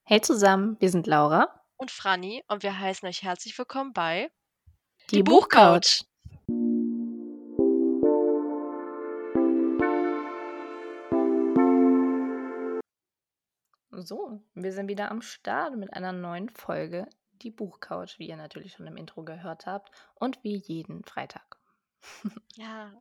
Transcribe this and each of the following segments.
Hey zusammen, wir sind Laura, Und Franni und wir heißen euch herzlich willkommen bei die die Buchcouch. Buchcouch. So, wir sind wieder am Start mit einer neuen Folge, die Buchcouch, wie ihr natürlich schon im Intro gehört habt und wie jeden Freitag. Ja,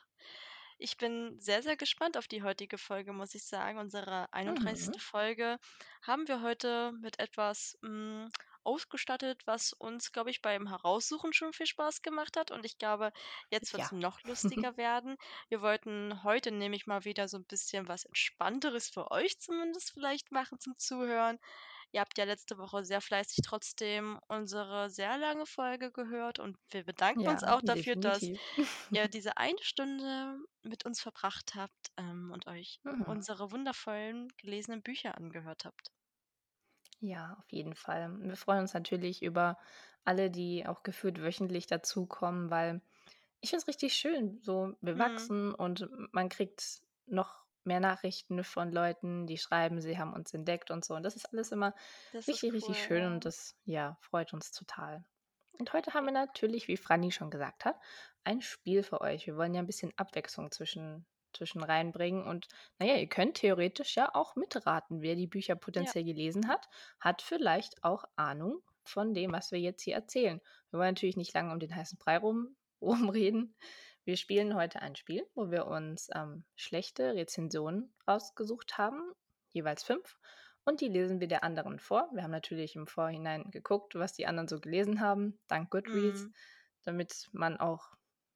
ich bin sehr, sehr gespannt auf die heutige Folge, muss ich sagen. Unsere Mhm. 31. Folge haben wir heute mit etwas ausgestattet, was uns, glaube ich, beim Heraussuchen schon viel Spaß gemacht hat. Und ich glaube, jetzt wird es Ja. noch lustiger werden. Wir wollten heute nämlich mal wieder so ein bisschen was Entspannteres für euch zumindest vielleicht machen zum Zuhören. Ihr habt ja letzte Woche sehr fleißig trotzdem unsere sehr lange Folge gehört und wir bedanken uns Ja, auch dafür, dass definitiv. ihr diese eine Stunde mit uns verbracht habt, und euch Mhm. unsere wundervollen gelesenen Bücher angehört habt. Ja, auf jeden Fall. Wir freuen uns natürlich über alle, die auch gefühlt wöchentlich dazukommen, weil ich finde es richtig schön. So, wir Mhm, wachsen und man kriegt noch mehr Nachrichten von Leuten, die schreiben, sie haben uns entdeckt und so. Und das ist alles immer das ist richtig, richtig cool, schön und ja. das, ja, freut uns total. Und heute haben Ja, wir natürlich, wie Franny schon gesagt hat, ein Spiel für euch. Wir wollen ja ein bisschen Abwechslung zwischen reinbringen. Und naja, ihr könnt theoretisch ja auch mitraten, wer die Bücher ja, potenziell gelesen hat vielleicht auch Ahnung von dem, was wir jetzt hier erzählen. Wir wollen natürlich nicht lange um den heißen Brei rumreden. Wir spielen heute ein Spiel, wo wir uns schlechte Rezensionen rausgesucht haben, jeweils 5. Und die lesen wir der anderen vor. Wir haben natürlich im Vorhinein geguckt, was die anderen so gelesen haben, dank Goodreads, mhm, damit man auch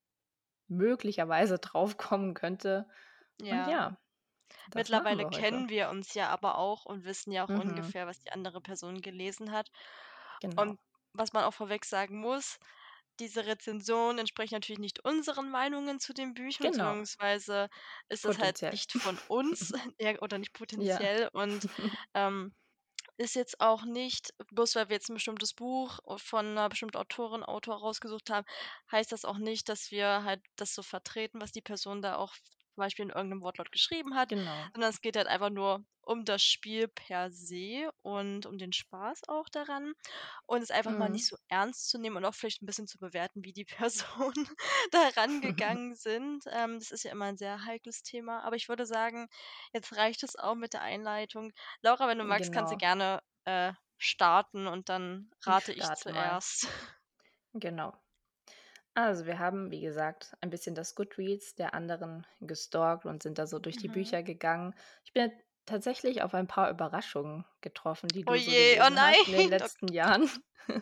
möglicherweise draufkommen könnte. Und ja. ja, das machen Mittlerweile wir heute. kennen wir uns ja aber auch und wissen ja auch Mhm, ungefähr, was die andere Person gelesen hat. genau. Und was man auch vorweg sagen muss, diese Rezensionen entsprechen natürlich nicht unseren Meinungen zu den Büchern, Genau. beziehungsweise ist das halt Potenziell. nicht von uns, ja, oder nicht Ja. potenziell und, ähm, ist jetzt auch nicht bloß weil wir jetzt 'n bestimmtes Buch von 'ner bestimmten Autorin, Autor rausgesucht haben, heißt das auch nicht, dass wir halt das so vertreten, was die Person da auch zum Beispiel in irgend 'nem Wortlaut geschrieben hat, Genau. sondern es geht halt einfach nur um das Spiel per se und um den Spaß auch daran und es einfach mal nicht Mhm. so ernst zu nehmen und auch vielleicht 'n bisschen zu bewerten, wie die Personen da rangegangen sind. Das ist ja immer 'n sehr heikles Thema, aber ich würde sagen, jetzt reicht es auch mit der Einleitung. Laura, wenn du magst, kannst du Genau. gerne, starten und dann Ich rate ich starte mal. zuerst. Genau. Also, wir haben, wie gesagt, ein bisschen das Goodreads der anderen gestalkt und sind da so durch die Mhm. Bücher gegangen. Ich bin tatsächlich auf ein paar Überraschungen getroffen, die Oh du so je, oh gelesen nein. hast in den Oh letzten Gott. Jahren.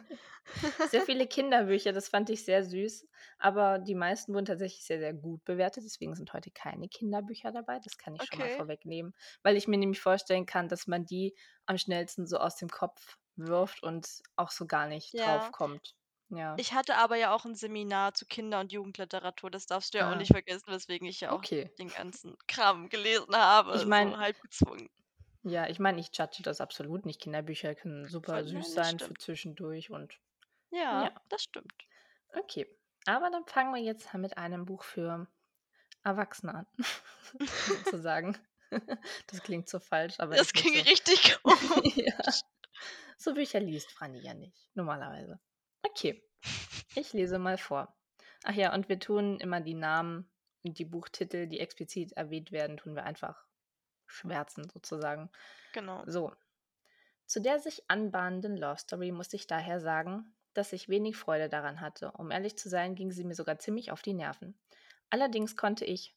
Sehr viele Kinderbücher, das fand ich sehr süß, aber die meisten wurden tatsächlich sehr, sehr gut bewertet. Deswegen sind heute keine Kinderbücher dabei. Das kann ich schon mal Okay. vorwegnehmen, weil ich mir nämlich vorstellen kann, dass man die am schnellsten so aus dem Kopf wirft und auch so gar nicht Ja. draufkommt. Ja. Ich hatte aber ja auch 'n Seminar zu Kinder und Jugendliteratur, das darfst du ja auch Ah, nicht vergessen, weswegen ich ja auch okay. den ganzen Kram gelesen Ich habe, meine so halb gezwungen. ja, ich meine, ich judge das absolut nicht. Kinderbücher können super Voll süß nein, das sein für stimmt. zwischendurch und Ja, ja, das stimmt. okay. Aber dann fangen wir jetzt mit einem Buch für Erwachsene an, sozusagen. Das klingt so falsch, aber Das ist nicht ging so. richtig Ja, komisch. so Bücher liest Franny ja nicht, normalerweise. Okay, ich lese mal vor. Ach ja, und wir tun immer die Namen und die Buchtitel, die explizit erwähnt werden, tun wir einfach schwärzen sozusagen. Genau. So, zu der sich anbahnenden Love Story musste ich daher sagen, dass ich wenig Freude daran hatte. Um ehrlich zu sein, ging sie mir sogar ziemlich auf die Nerven. Allerdings konnte ich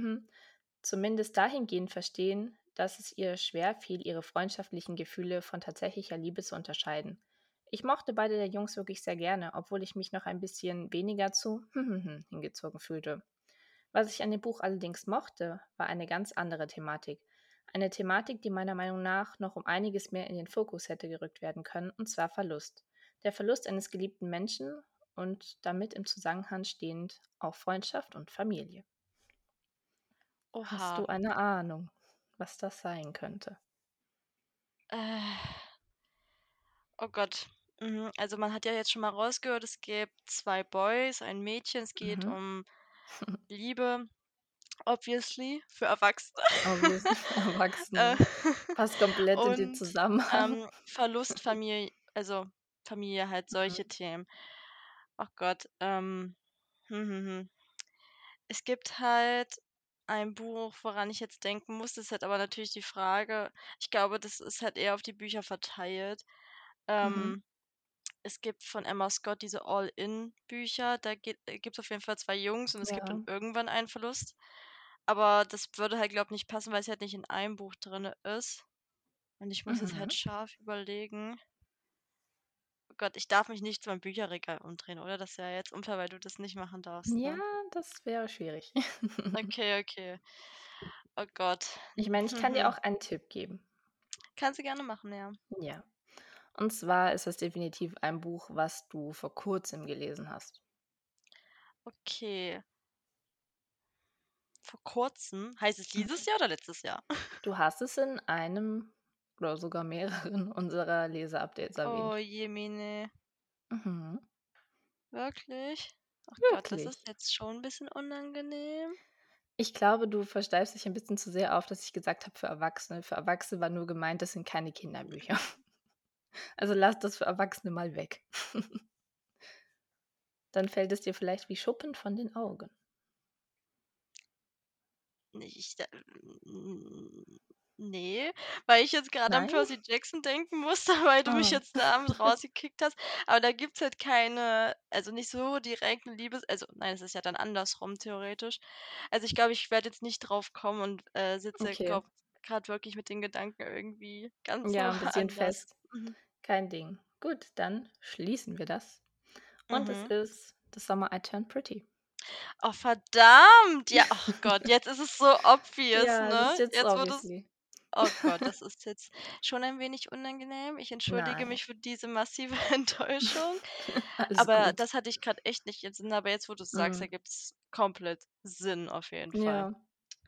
zumindest dahingehend verstehen, dass es ihr schwer fiel, ihre freundschaftlichen Gefühle von tatsächlicher Liebe zu unterscheiden. Ich mochte beide der Jungs wirklich sehr gerne, obwohl ich mich noch ein bisschen weniger zu hingezogen fühlte. Was ich an dem Buch allerdings mochte, war eine ganz andere Thematik. Eine Thematik, die meiner Meinung nach noch um einiges mehr in den Fokus hätte gerückt werden können, und zwar Verlust. Der Verlust eines geliebten Menschen und damit im Zusammenhang stehend auch Freundschaft und Familie. Hast Oha. du eine Ahnung, was das sein könnte? Äh, oh Gott. Also, man hat ja jetzt schon mal rausgehört, es gibt 2 Boys, ein Mädchen. Es geht Mhm. um Liebe. obviously, für Erwachsene. Obviously Äh, Erwachsene. Passt komplett in den und, Zusammenhang. Verlust, Familie, also, Familie, halt solche Mhm. Themen. Ach Gott, hm, hm, hm. Es gibt halt ein Buch, woran ich jetzt denken muss, das ist halt aber natürlich die Frage, ich glaube, das ist halt eher auf die Bücher verteilt. Mhm. Ähm, Es gibt von Emma Scott diese All-In-Bücher, da gibt's auf jeden Fall 2 Jungs und es gibt dann Ja. irgendwann einen Verlust. Aber das würde halt, glaube ich, nicht passen, weil es halt nicht in einem Buch drinne ist. Und ich muss jetzt Mhm. halt scharf überlegen. Oh Gott, ich darf mich nicht beim Bücherregal umdrehen, oder? Das wäre jetzt unfair, weil du das nicht machen darfst, Ja, ne? das wäre schwierig. Okay, okay. Oh Gott. Ich meine, ich kann dir Mhm. auch einen Tipp geben. Kannst du gerne machen, ja. Ja. Und zwar ist es definitiv ein Buch, was du vor Kurzem gelesen hast. Okay. Vor Kurzem, heißt es dieses Mhm. Jahr oder letztes Jahr? Du hast es in einem oder sogar mehreren unserer Leseupdates Oh erwähnt. jemine. Mhm. Wirklich? Ach Gott, das ist Wirklich. jetzt schon 'n bisschen unangenehm. Ich glaube, du versteifst dich ein bisschen zu sehr auf, dass ich gesagt habe für Erwachsene. Für Erwachsene war nur gemeint, das sind keine Kinderbücher. Also lass das für Erwachsene mal weg. Dann fällt es dir vielleicht wie Schuppen von den Augen. Ne, hm, ne, weil ich jetzt grad an Nein? Percy Jackson denken musste, weil du mich Ah, jetzt damit rausgekickt hast. Aber da gibt's halt keine, also nicht so direkt 'ne Liebes, also nein, es ist ja dann andersrum theoretisch. Also, ich glaube, ich werde jetzt nicht drauf kommen und, sitze, okay. glaube grad wirklich mit den Gedanken irgendwie ganz Ja, ein bisschen woanders. fest. Mhm. Kein Ding. Gut, dann schließen wir das. Und es Mhm. ist The Summer I Turned Pretty. Oh, verdammt! Ja, ach Gott, jetzt ist es so obvious, Ja, das ist ne? jetzt Jetzt, wo du's obviously. Oh Gott, das ist jetzt schon ein wenig unangenehm. Ich entschuldige Nein, mich für diese massive Enttäuschung, alles aber gut. das hatte ich grad echt nicht im Sinn, aber jetzt, wo du's sagst, Mhm. ergibt's komplett Sinn auf jeden Fall. Ja,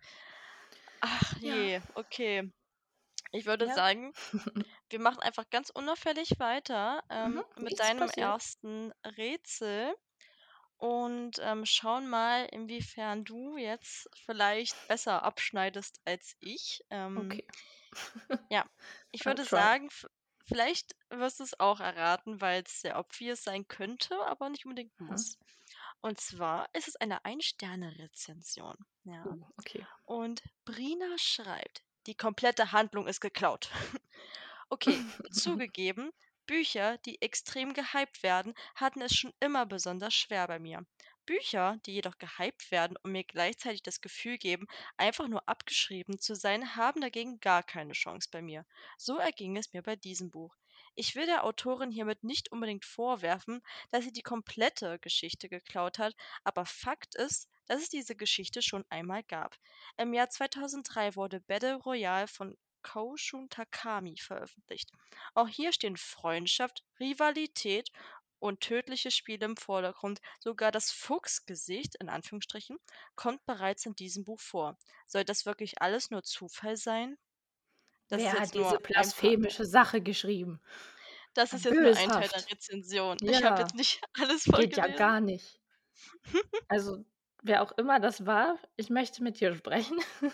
Ach ja, je, okay. Ich würde ja. sagen, wir machen einfach ganz unauffällig weiter, Mhm, mit nichts deinem passiert. ersten Rätsel und, schauen mal, inwiefern du jetzt vielleicht besser abschneidest als ich. Okay, Ja, ich I'll würde try. sagen, vielleicht wirst du es auch erraten, weil es sehr obvious sein könnte, aber nicht unbedingt Mhm. muss. Und zwar ist es eine Ein-Sterne-Rezension. Ja. Okay. Und Brina schreibt, die komplette Handlung ist geklaut. Okay, zugegeben, Bücher, die extrem gehypt werden, hatten es schon immer besonders schwer bei mir. Bücher, die jedoch gehypt werden und mir gleichzeitig das Gefühl geben, einfach nur abgeschrieben zu sein, haben dagegen gar keine Chance bei mir. So erging es mir bei diesem Buch. Ich will der Autorin hiermit nicht unbedingt vorwerfen, dass sie die komplette Geschichte geklaut hat, aber Fakt ist, dass es diese Geschichte schon einmal gab. Im Jahr 2003 wurde Battle Royale von Koshun Takami veröffentlicht. Auch hier stehen Freundschaft, Rivalität und tödliche Spiele im Vordergrund. Sogar das Fuchsgesicht, in Anführungsstrichen, kommt bereits in diesem Buch vor. Soll das wirklich alles nur Zufall sein? Das ist Wer jetzt hat nur diese ein paar. blasphemische Sache geschrieben? Das ist jetzt nur ein Teil der Böshaft. Rezension. Ich habe jetzt Ja, nicht alles geht ja vorgelesen. gar nicht. Also, wer auch immer das war, ich möchte mit dir sprechen.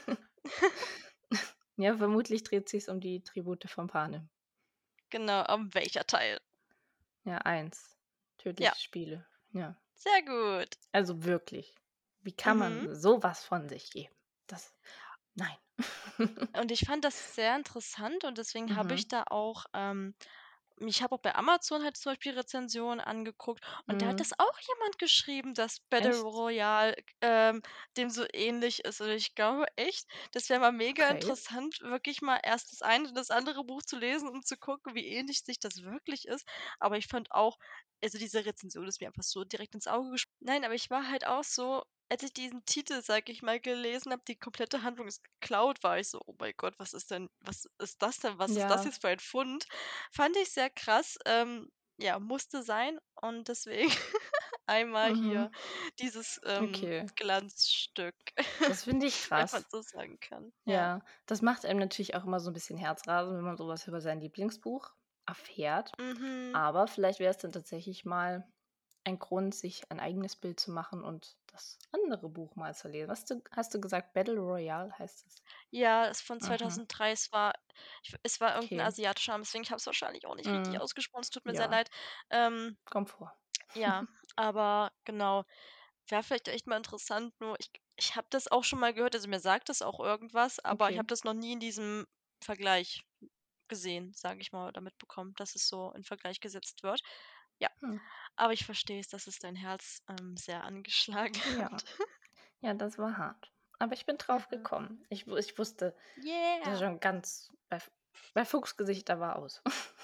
Ja, vermutlich dreht sich's um die Tribute von Panem. Genau, welcher Teil? Ja, eins. Ja, Tödliche Spiele. Ja. sehr gut. Also wirklich. Wie kann Mhm. man so was von sich geben? Das nein. Und ich fand das sehr interessant und deswegen habe Mhm. ich da auch, ich habe auch bei Amazon halt zum Beispiel Rezensionen angeguckt und da hat Mhm. das auch jemand geschrieben, dass Battle Echt? Royale, dem so ähnlich ist. Und ich glaube echt, das wäre mal mega Okay. interessant, wirklich mal erst das eine und das andere Buch zu lesen, um zu gucken, wie ähnlich sich das wirklich ist. Aber ich fand auch, also diese Rezension ist mir einfach so direkt ins Auge gesprungen. Nein, aber ich war halt auch so, als ich diesen Titel, sage ich mal, gelesen habe, die komplette Handlung ist geklaut, war ich so: „Oh mein Gott, was ist das denn? Was ist das Ja. jetzt für ein Fund?“ Fand ich sehr krass, ja, musste sein und deswegen einmal Mhm. hier dieses, Okay. Glanzstück, Das finde ich wenn man krass. so sagen kann. Ja. Ja, das macht einem natürlich auch immer so 'n bisschen Herzrasen, wenn man so was über sein Lieblingsbuch erfährt. Mhm. Aber vielleicht wär's dann tatsächlich mal ein Grund, sich ein eigenes Bild zu machen und das andere Buch mal zu lesen. Hast du gesagt, Battle Royale heißt es? Ja, ist von Mhm, 2003. Es war irgend 'n okay. asiatischer Name, deswegen ich habe es wahrscheinlich auch nicht richtig Mhm, ausgesprochen. Es tut mir sehr ja, leid. Ähm, kommt vor. ja, aber genau. Wäre vielleicht echt mal interessant, nur ich habe das auch schon mal gehört, also mir sagt das auch irgendwas, aber ich Okay. habe das noch nie in diesem Vergleich gesehen, sage ich mal, oder mitbekommen, dass es so in Vergleich gesetzt wird. Ja, Hm. aber ich verstehe es, dass es dein Herz, sehr angeschlagen Ja. hat. Ja, das war hart. Aber ich bin drauf Mhm. gekommen. Ich wusste das Yeah. schon ganz bei Fuchsgesicht, da war aus.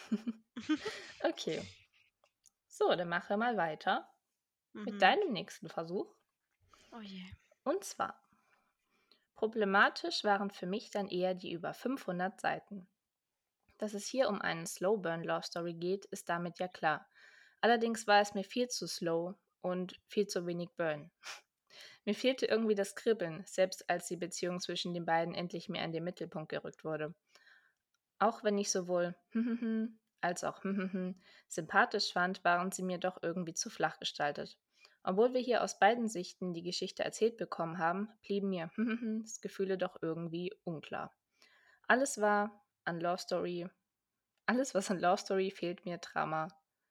Okay. So, dann mache mal weiter mit Mhm. deinem nächsten Versuch. Oh je. Und zwar, problematisch waren für mich dann eher die über 500 Seiten. Dass es hier um einen Slow Burn Love Story geht, ist damit ja klar. Allerdings war es mir viel zu slow und viel zu wenig Burn. Mir fehlte irgendwie das Kribbeln, selbst als die Beziehung zwischen den beiden endlich mehr in den Mittelpunkt gerückt wurde. Auch wenn ich sowohl als auch sympathisch fand, waren sie mir doch irgendwie zu flach gestaltet. Obwohl wir hier aus beiden Sichten die Geschichte erzählt bekommen haben, blieben mir Gefühle doch irgendwie unklar. Alles war an Love Story, alles was an Love Story fehlt mir Drama.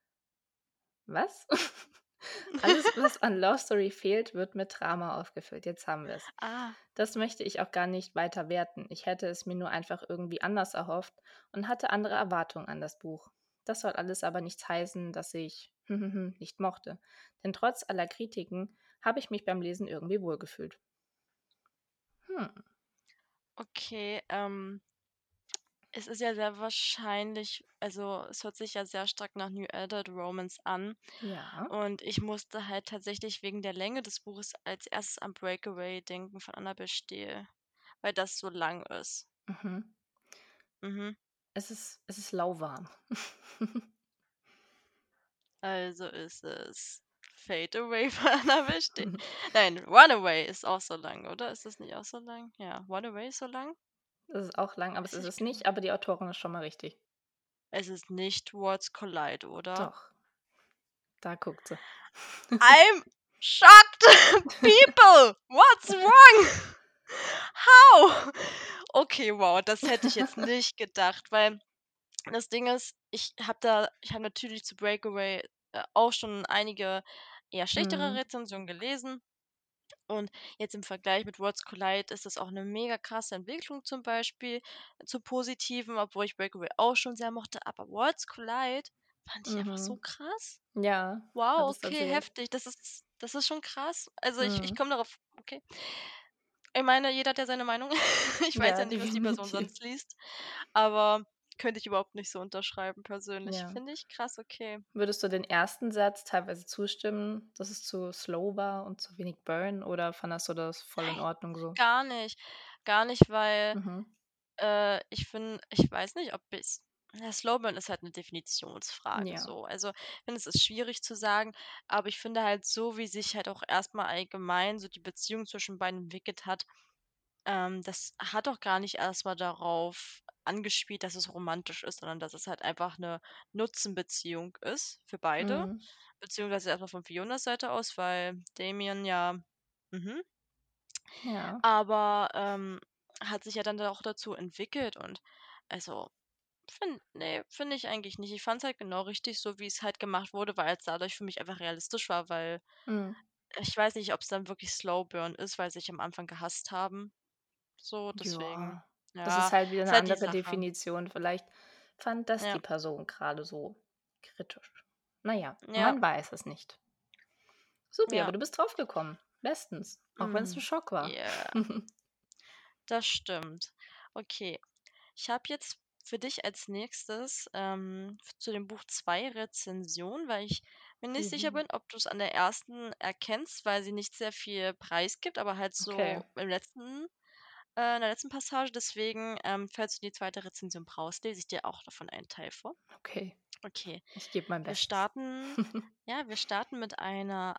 Was? Alles, was an Love Story fehlt, wird mit Drama aufgefüllt. Jetzt haben wir es. Ah, Das möchte ich auch gar nicht weiter werten. Ich hätte es mir nur einfach irgendwie anders erhofft und hatte andere Erwartungen an das Buch. Das soll alles aber nichts heißen, dass ich nicht mochte. Denn trotz aller Kritiken habe ich mich beim Lesen irgendwie wohlgefühlt. Hm, okay, es ist ja sehr wahrscheinlich, also, es hört sich ja sehr stark nach New Adult Romance an. ja. Und ich musste halt tatsächlich wegen der Länge des Buches als Erstes an Breakaway denken von Annabel Steele, weil das so lang ist. Mhm. Mhm. Es ist lauwarm. Also ist es Fade Away von Annabel Steele. Nein, Runaway ist auch so lang, oder? Ist das nicht auch so lang? Ja, Runaway ist so lang? Es ist auch lang, aber es Weiß ist ich es gar nicht, nicht. aber die Autorin ist schon mal richtig. Es ist nicht Worlds Collide, oder? Doch, da guckt sie. I'm shocked! People! What's wrong? How? Okay, wow, das hätte ich jetzt nicht gedacht, weil das Ding ist, ich habe natürlich zu Breakaway, auch schon einige eher schlechtere Mhm. Rezensionen gelesen und jetzt im Vergleich mit Worlds Collide ist das auch eine mega krasse Entwicklung zum Beispiel zu Positiven, obwohl ich Breakaway auch schon sehr mochte, aber Worlds Collide fand ich einfach so Mhm. krass. Ja, Wow, hattest okay, erzählt. heftig. Das ist schon krass. Also, ich Mhm. komme darauf, okay. Ich meine, jeder hat ja seine Meinung. Ich weiß Ja, ja nicht, was die Person definitiv. sonst liest, aber könnte ich überhaupt nicht so unterschreiben persönlich. Ja. Finde ich krass, okay. Würdest du den ersten Satz teilweise zustimmen, dass es zu slow war und zu wenig Burn oder fandest du das voll in Nein, Ordnung so? gar nicht. Gar nicht, weil, Mhm. ich weiß nicht, ob ich's ja, Slowburn ist halt 'ne Definitionsfrage Ja. so. Also, ich finde, es ist schwierig zu sagen, aber ich finde halt so, wie sich halt auch erst mal allgemein so die Beziehung zwischen beiden entwickelt hat, das hat doch gar nicht erst mal darauf angespielt, dass es romantisch ist, sondern dass es halt einfach 'ne Nutzenbeziehung ist für beide, Mhm. beziehungsweise erst mal von Fionas Seite aus, weil Damien ja mhm, Ja. aber, hat sich ja dann auch dazu entwickelt und also, finde ich eigentlich nicht. Ich fand's halt genau richtig, so wie es halt gemacht wurde, weil's dadurch für mich einfach realistisch war, weil Mhm. ich weiß nicht, ob's dann wirklich Slow Burn ist, weil sie sich am Anfang gehasst haben. So, deswegen, Ja. Das ist ja, halt wieder ist eine halt die andere Sache. Definition. Vielleicht fand das die Ja, Person gerade so kritisch. Na ja, ja, man weiß es nicht. Supi, aber ja, du bist draufgekommen. Bestens, auch wenn es ein mhm. Schock war. Ja, das stimmt. Okay, ich habe jetzt für dich als Nächstes, zu dem Buch 2 Rezensionen, weil ich mir nicht sicher Juhu. bin, ob du es an der ersten erkennst, weil sie nicht sehr viel preisgibt, aber halt Okay, so in der letzten Passage. Deswegen, falls du die zweite Rezension brauchst, lese ich dir auch davon einen Teil vor. okay. Okay, Ich gebe mein wir Bestes. starten ja, wir starten mit einer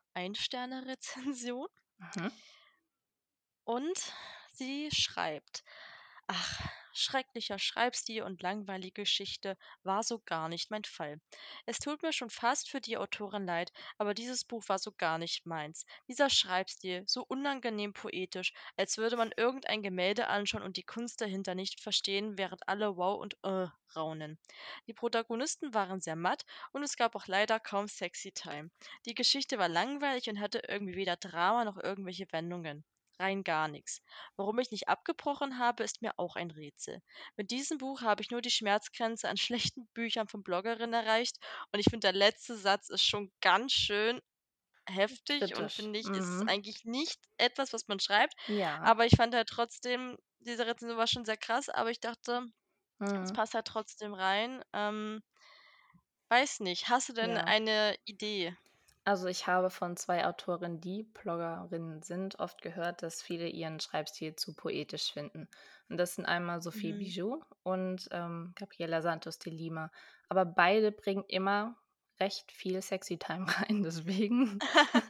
Ein-Sterne-Rezension Mhm. und sie schreibt: „Ach, schrecklicher Schreibstil und langweilige Geschichte war so gar nicht mein Fall. Es tut mir schon fast für die Autorin leid, aber dieses Buch war so gar nicht meins. Dieser Schreibstil, so unangenehm poetisch, als würde man irgendein Gemälde anschauen und die Kunst dahinter nicht verstehen, während alle wow und raunen. Die Protagonisten waren sehr matt und es gab auch leider kaum Sexy Time. Die Geschichte war langweilig und hatte irgendwie weder Drama noch irgendwelche Wendungen. Rein gar nichts. Warum ich nicht abgebrochen habe, ist mir auch ein Rätsel. Mit diesem Buch habe ich nur die Schmerzgrenze an schlechten Büchern von Bloggerinnen erreicht und ich finde, der letzte Satz ist schon ganz schön heftig und Kritisch. finde ich, ist Mhm. eigentlich nicht etwas, was man schreibt. Ja. Aber ich fand halt trotzdem, diese Rezension war schon sehr krass, aber ich dachte, es Mhm. passt halt trotzdem rein. Weiß nicht, hast du denn Ja. eine Idee? Also, ich habe von 2 Autorinnen, die Bloggerinnen sind, oft gehört, dass viele ihren Schreibstil zu poetisch finden. Und das sind einmal Sophie Mhm. Bijoux und, Gabriela Santos de Lima. Aber beide bringen immer recht viel Sexy-Time rein, deswegen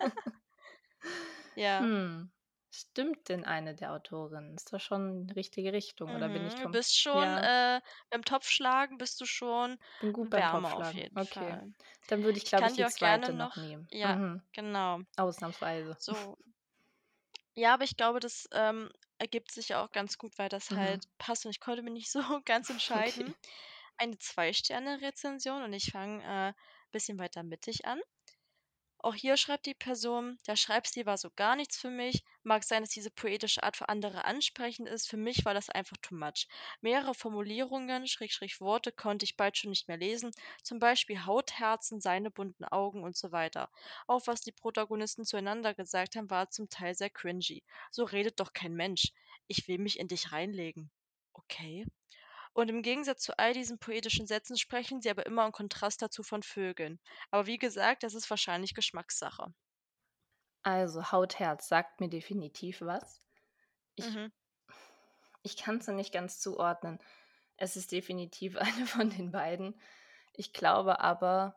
Ja. stimmt denn eine der Autorinnen? Ist das schon die richtige Richtung oder bin ich Mhm. Du bist schon, ja, beim Topfschlagen bist du schon bin gut beim wärmer auf Topfschlagen. jeden Okay. Fall. Dann würde ich, Ich glaube ich, kann die dir auch gerne zweite noch noch, nehmen. ja, Mhm. genau. Ausnahmsweise. So. Ja, aber ich glaube, das, ergibt sich ja auch ganz gut, weil das Mhm. halt passt und ich konnte mich nicht so ganz entscheiden. Okay. Eine Zwei-Sterne-Rezension und ich fange, bisschen weiter mittig an. Auch hier schreibt die Person: „Der Schreibstil war so gar nichts für mich. Mag sein, dass diese poetische Art für andere ansprechend ist. Für mich war das einfach too much. Mehrere Formulierungen, Schrägstrich Worte konnte ich bald schon nicht mehr lesen, zum Beispiel Hautherzen, seine bunten Augen und so weiter. Auch was die Protagonisten zueinander gesagt haben, war zum Teil sehr cringy. So redet doch kein Mensch. Ich will mich in dich reinlegen.“ Okay. Und im Gegensatz zu all diesen poetischen Sätzen sprechen sie aber immer im Kontrast dazu von Vögeln. Aber wie gesagt, das ist wahrscheinlich Geschmackssache. Also, Hautherz sagt mir definitiv was. Ich Mhm. ich kann's noch nicht ganz zuordnen. Es ist definitiv eine von den beiden. Ich glaube aber,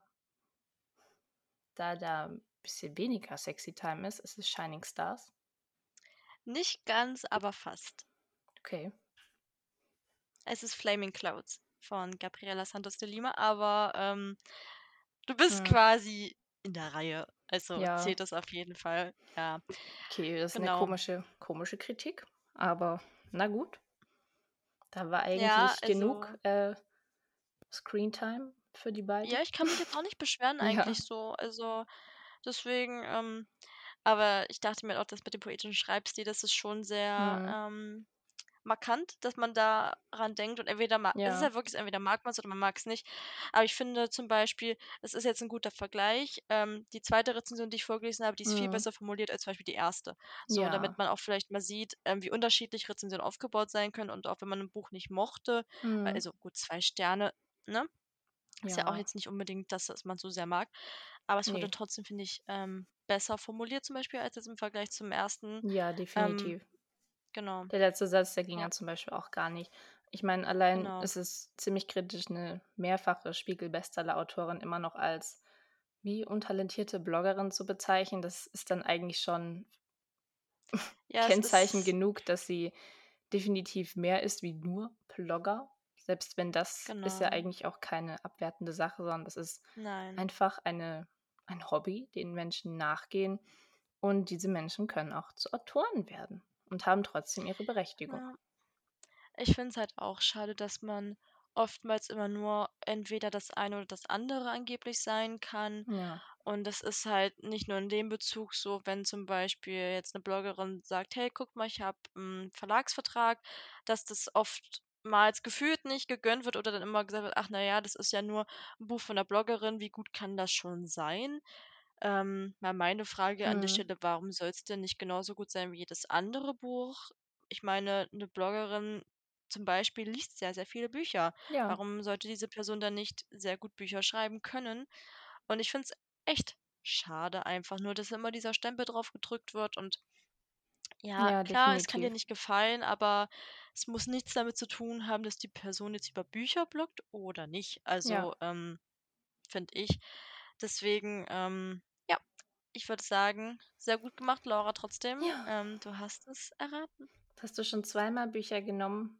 da 'n bisschen weniger Sexy Time ist es Shining Stars. Nicht ganz, aber fast. Okay. Es ist Flaming Clouds von Gabriela Santos de Lima, aber, du bist Mhm. quasi in der Reihe. Also, Ja, zählt das auf jeden Fall. Ja, okay, das ist 'ne genau. komische Kritik, aber na gut. Da war Ja, eigentlich genug, also Screentime für die beiden. ja, ich kann mich jetzt auch nicht beschweren Ja. eigentlich so. Also, deswegen, aber ich dachte mir auch, das mit dem poetischen Schreibstil, das ist schon sehr, Mhm. markant, dass man daran denkt und es ist Ja. ja wirklich so, entweder mag man's oder man mag's nicht. Aber ich finde zum Beispiel, es ist jetzt 'n guter Vergleich. Die zweite Rezension, die ich vorgelesen habe, die ist viel Mhm. besser formuliert als zum Beispiel die erste. So, Ja. damit man auch vielleicht mal sieht, wie unterschiedlich Rezensionen aufgebaut sein können und auch wenn man 'n Buch nicht mochte, weil Mhm. also gut, 2 Sterne, ne? Ist ja auch Ja. jetzt nicht unbedingt, dass man so sehr mag, aber es wurde Ne. trotzdem, finde ich, besser formuliert zum Beispiel als jetzt im Vergleich zum ersten. Ja, Ähm, definitiv. genau. Der letzte Satz, der ging Ja, ja zum Beispiel auch gar nicht. Ich meine, allein genau. ist es ziemlich kritisch, 'ne mehrfache Spiegel-Bestseller-Autorin immer noch als wie untalentierte Bloggerin zu bezeichnen. Das ist dann eigentlich schon Ja, es Kennzeichen ist genug, dass sie definitiv mehr ist wie nur Blogger. Selbst wenn das ist ja genau. eigentlich auch keine abwertende Sache, sondern das ist Nein. einfach ein Hobby, den Menschen nachgehen und diese Menschen können auch zu Autoren werden und haben trotzdem ihre Berechtigung. Ja. Ich finde es halt auch schade, dass man oftmals immer nur entweder das eine oder das andere angeblich sein kann. Ja, Und das ist halt nicht nur in dem Bezug so, wenn zum Beispiel jetzt eine Bloggerin sagt: „Hey, guck mal, ich habe 'n Verlagsvertrag“, dass das oftmals gefühlt nicht gegönnt wird oder dann immer gesagt wird: „Ach na ja, das ist ja nur ein Buch von der Bloggerin, wie gut kann das schon sein?“ Mal meine Frage an der mhm. Stelle: Warum soll es denn nicht genauso gut sein wie jedes andere Buch? Ich meine, eine Bloggerin zum Beispiel liest sehr, sehr viele Bücher. Ja, Warum sollte diese Person dann nicht sehr gut Bücher schreiben können? Und ich finde es echt schade einfach nur, dass immer dieser Stempel drauf gedrückt wird und ja, ja, klar, es kann dir definitiv. nicht gefallen, aber es muss nichts damit zu tun haben, dass die Person jetzt über Bücher bloggt oder nicht. Ja. Also, finde ich. Deswegen, ja, ich würde sagen, sehr gut gemacht, Laura, trotzdem. Ja, Du hast es erraten. hast du schon zweimal Bücher genommen?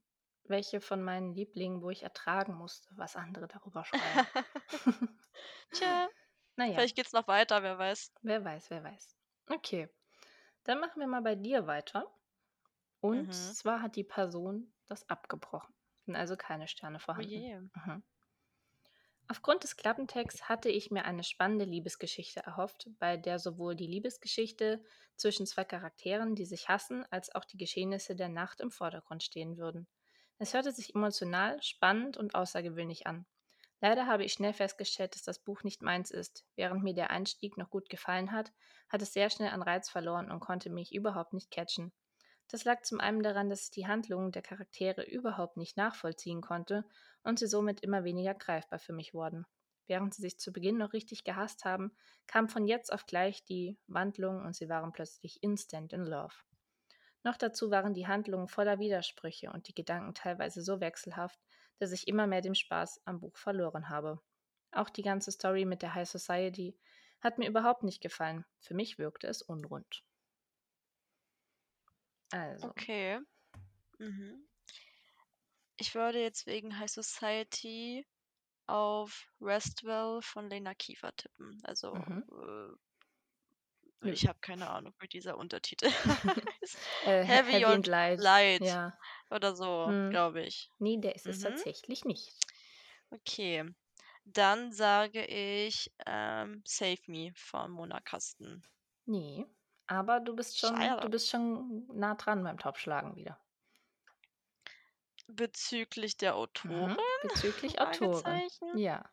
welche von meinen Lieblingen, wo ich ertragen musste, was andere darüber schreiben. Tja, Na ja, vielleicht geht's noch weiter, wer weiß. wer weiß, wer weiß. Okay, dann machen wir mal bei dir weiter. Und Mhm. zwar hat die Person das abgebrochen. Sind also keine Sterne Oh vorhanden. je. Mhm. Aufgrund des Klappentexts hatte ich mir eine spannende Liebesgeschichte erhofft, bei der sowohl die Liebesgeschichte zwischen zwei Charakteren, die sich hassen, als auch die Geschehnisse der Nacht im Vordergrund stehen würden. Es hörte sich emotional, spannend und außergewöhnlich an. Leider habe ich schnell festgestellt, dass das Buch nicht meins ist. Während mir der Einstieg noch gut gefallen hat es sehr schnell an Reiz verloren und konnte mich überhaupt nicht catchen. Das lag zum einen daran, dass ich die Handlungen der Charaktere überhaupt nicht nachvollziehen konnte und sie somit immer weniger greifbar für mich wurden. Während sie sich zu Beginn noch richtig gehasst haben, kam von jetzt auf gleich die Wandlung und sie waren plötzlich instant in love. Noch dazu waren die Handlungen voller Widersprüche und die Gedanken teilweise so wechselhaft, dass ich immer mehr den Spaß am Buch verloren habe. Auch die ganze Story mit der High Society hat mir überhaupt nicht gefallen. Für mich wirkte es unrund. Also, Okay. Mhm. Ich würde jetzt wegen High Society auf Restwell von Lena Kiefer tippen. Also, mhm. Nö. ich habe keine Ahnung, wie dieser Untertitel heißt. Heavy Heavy and und Light, Light ja. oder so, Mhm. glaube ich. Ne, der ist es Mhm. tatsächlich nicht. Okay. Dann sage ich, „Save Me“ von Mona Kasten. Ne, aber du Schade. bist schon nah dran beim Topfschlagen wieder. Bezüglich der Mhm. Autorin? Bezüglich Autorin. Fragezeichen. Ja.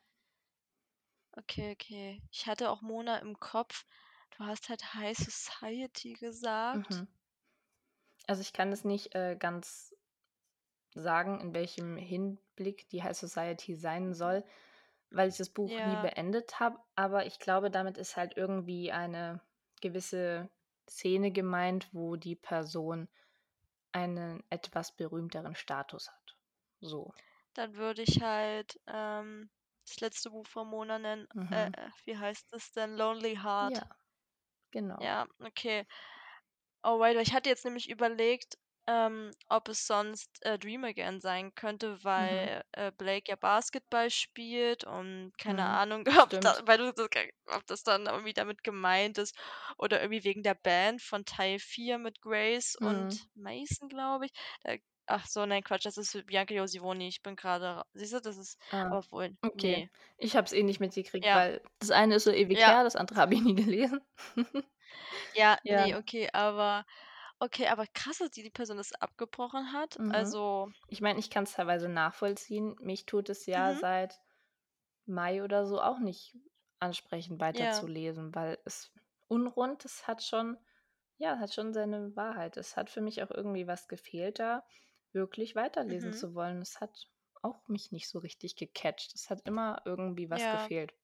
Okay, okay. Ich hatte auch Mona im Kopf. Du hast halt High Society gesagt. Mhm. Also, ich kann es nicht, ganz sagen, in welchem Hinblick die High Society sein Mhm. soll, weil ich das Buch nie Ja, beendet habe, aber ich glaube, damit ist halt irgendwie eine gewisse Szene gemeint, wo die Person einen etwas berühmteren Status hat. So. dann würde ich halt, das letzte Buch von Mona nennen. Mhm. Wie heißt es denn? Lonely Heart. Ja, genau. Ja, okay. Alright, weil ich hatte jetzt nämlich überlegt, ob es sonst, Dream Again sein könnte, Mhm. weil, Blake ja Basketball spielt und keine Mhm. Ahnung, ob da Stimmt. weil du das ob das dann irgendwie damit gemeint ist oder irgendwie wegen der Band von Teil 4 mit Grace Mhm. und Mason, glaube ich. Da ach so, nein, Quatsch, das ist Bianca Josimoni. Ich bin grade siehst du, das ist Ah, aber wohl okay. ne. Ich habe es eh nicht mitgekriegt, Ja, weil das eine ist so ewig ja, her, das andere habe ich nie gelesen. ja, Ja, ne, okay, aber krass, dass die Person das abgebrochen hat. mhm. Also Ich meine, ich kann's teilweise nachvollziehen. Mich tut es ja mhm, seit Mai oder so auch nicht ansprechen, ja, weiterzulesen, weil es unrund, es hat schon ja, hat schon seine Wahrheit. Es hat für mich auch irgendwie was gefehlt, da wirklich weiterlesen mhm, zu wollen. Es hat auch mich nicht so richtig gecatcht. Es hat immer irgendwie was ja. gefehlt.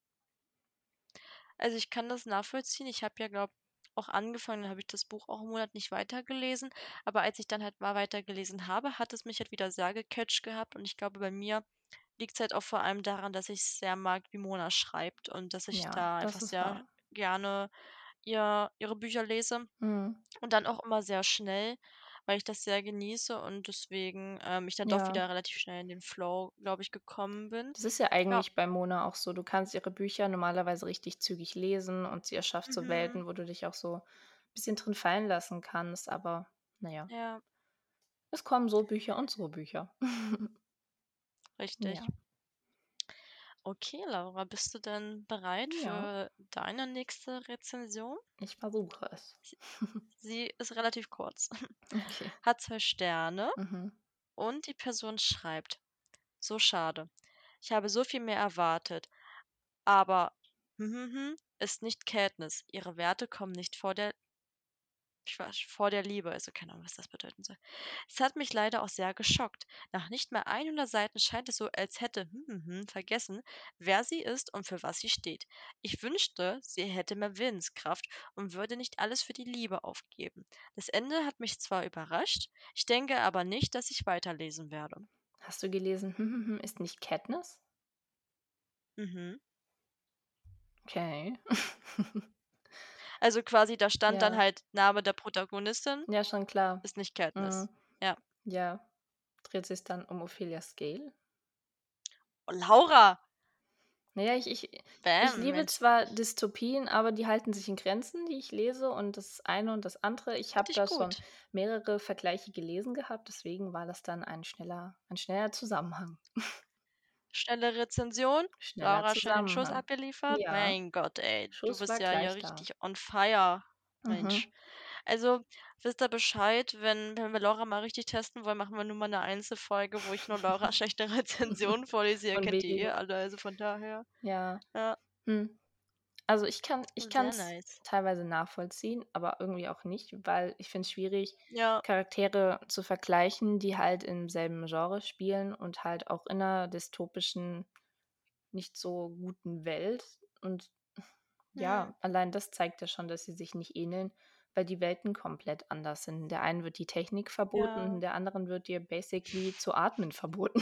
Also, ich kann das nachvollziehen. Ich habe ja, glaube auch angefangen, dann habe ich das Buch auch 'n Monat nicht weitergelesen. Aber als ich dann halt mal weitergelesen habe, hat es mich halt wieder sehr gecatcht gehabt. Und ich glaube, bei mir liegt's halt auch vor allem daran, dass ich's sehr mag, wie Mona schreibt und dass ich Ja, da einfach das ist sehr wahr. gerne ihre Bücher lese Mhm. und dann auch immer sehr schnell, weil ich das sehr genieße und deswegen, ich dann doch Ja. wieder relativ schnell in den Flow, glaube ich, gekommen bin. Das ist ja Ja, eigentlich bei Mona auch so. Du kannst ihre Bücher normalerweise richtig zügig lesen und sie erschafft so mhm, Welten, wo du dich auch so ein bisschen drin fallen lassen kannst, aber na ja, ja, es kommen so Bücher und so Bücher. richtig. Ja, Okay, Laura, bist du denn bereit ja, für deine nächste Rezension? ich versuche es. Sie sie ist relativ kurz. Okay. Hat 2 Sterne Mhm. und die Person schreibt: „So schade. Ich habe so viel mehr erwartet, aber ist nicht Katniss. Ihre Werte kommen nicht vor der Liebe“, also keine Ahnung, was das bedeuten soll. Es hat mich leider auch sehr geschockt. Nach nicht mal 100 Seiten scheint es so, als hätte vergessen, wer sie ist und für was sie steht. Ich wünschte, sie hätte mehr Willenskraft und würde nicht alles für die Liebe aufgeben. Das Ende hat mich zwar überrascht, ich denke aber nicht, dass ich weiterlesen werde. Hast du gelesen, ist nicht Katniss? Mhm. Okay. Also quasi, da stand dann Ja, halt Name der Protagonistin, ja, schon klar. ist nicht Mhm. Katniss. Ja. Ja, dreht sich dann um Ophelia Scale. Oh, Laura! Naja, ich Bam, liebe Mensch, zwar Dystopien, aber die halten sich in Grenzen, die ich lese und das eine und das andere. Ich habe finde ich da schon gut. mehrere Vergleiche gelesen gehabt, deswegen war das dann ein schneller Zusammenhang. Schnelle Rezension. Schneller Laura schnell den Schuss Zusammenhang. abgeliefert. Ja, Mein Gott, ey, du Schuss bist war ja hier gleich da. richtig on fire, Mensch. Mhm. Also, wisst ihr Bescheid, wenn wir Laura mal richtig testen wollen, machen wir nur mal eine Einzelfolge, wo ich nur Laura schlechte Rezensionen vorlese. Ihr Von kennt die wegen. eh alle, also von daher. Ja. Ja, Hm. Also, ich sehr kann's nice. teilweise nachvollziehen, aber irgendwie auch nicht, weil ich finde es schwierig, Ja, Charaktere zu vergleichen, die halt im selben Genre spielen und halt auch in 'ner dystopischen, nicht so guten Welt. Und mhm, ja, allein das zeigt ja schon, dass sie sich nicht ähneln, weil die Welten komplett anders sind. In der einen wird die Technik verboten und ja. in der anderen wird dir basically zu atmen verboten.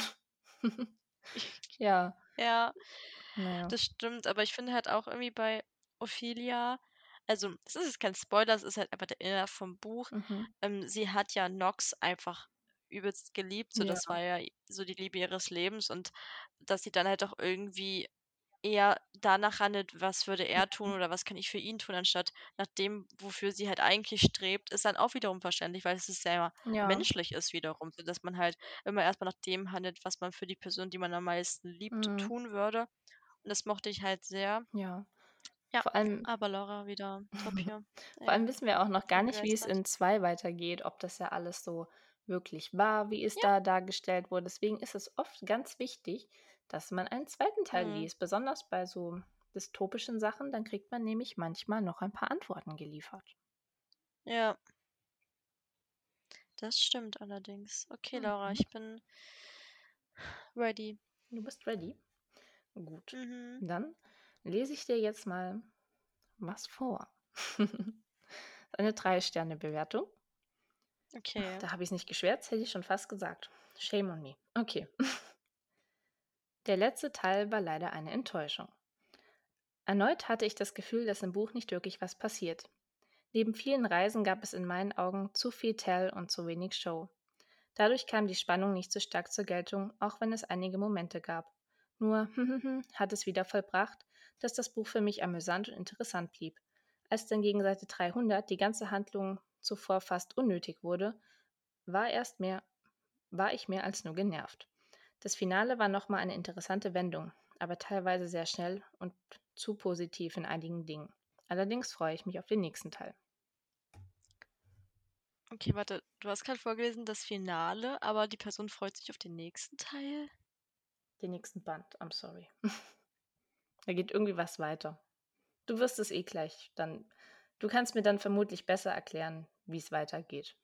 Ja, Ja, na ja. das stimmt, aber ich finde halt auch irgendwie bei Ophelia, also, es ist jetzt kein Spoiler, es ist halt einfach der Inhalt vom Buch. Mhm. Sie hat ja Nox einfach übelst geliebt, so Ja. das war ja so die Liebe ihres Lebens, und dass sie dann halt auch irgendwie eher danach handelt, was würde er tun oder was kann ich für ihn tun, anstatt nach dem, wofür sie halt eigentlich strebt, ist dann auch wiederum verständlich, weil es ist sehr Ja. menschlich ist wiederum, so dass man halt immer erstmal nach dem handelt, was man für die Person, die man am meisten liebt, Mhm. tun würde. Und das mochte ich halt sehr. Ja. Ja, Vor allem aber Laura wieder top hier. vor Ey, allem wissen wir auch noch ich gar bin nicht, wie es begeistert. in 2 weitergeht, ob das ja alles so wirklich war, wie es Ja. da dargestellt wurde. Deswegen ist es oft ganz wichtig, dass man einen zweiten Teil Mhm. liest, besonders bei so dystopischen Sachen, dann kriegt man nämlich manchmal noch ein paar Antworten geliefert. Ja, das stimmt allerdings. Okay, Laura, Mhm. ich bin ready. Du bist ready? Gut. Mhm. Dann lese ich dir jetzt mal was vor. Eine 3-Sterne-Bewertung. Okay. Da habe ich es nicht geschwärzt, hätte ich schon fast gesagt. Shame on me. Okay. Der letzte Teil war leider eine Enttäuschung. Erneut hatte ich das Gefühl, dass im Buch nicht wirklich was passiert. Neben vielen Reisen gab es in meinen Augen zu viel Tell und zu wenig Show. Dadurch kam die Spannung nicht so stark zur Geltung, auch wenn es einige Momente gab. Nur, hat es wieder vollbracht, dass das Buch für mich amüsant und interessant blieb. Als dann gegen Seite 300 die ganze Handlung zuvor fast unnötig wurde, war, erst mehr, war ich mehr als nur genervt. Das Finale war nochmal eine interessante Wendung, aber teilweise sehr schnell und zu positiv in einigen Dingen. Allerdings freue ich mich auf den nächsten Teil. Okay, warte, du hast gerade vorgelesen, das Finale, aber die Person freut sich auf den nächsten Teil? Den nächsten Band, I'm sorry. Da geht irgendwie was weiter. Du wirst es eh gleich dann. Du kannst mir dann vermutlich besser erklären, wie es weitergeht.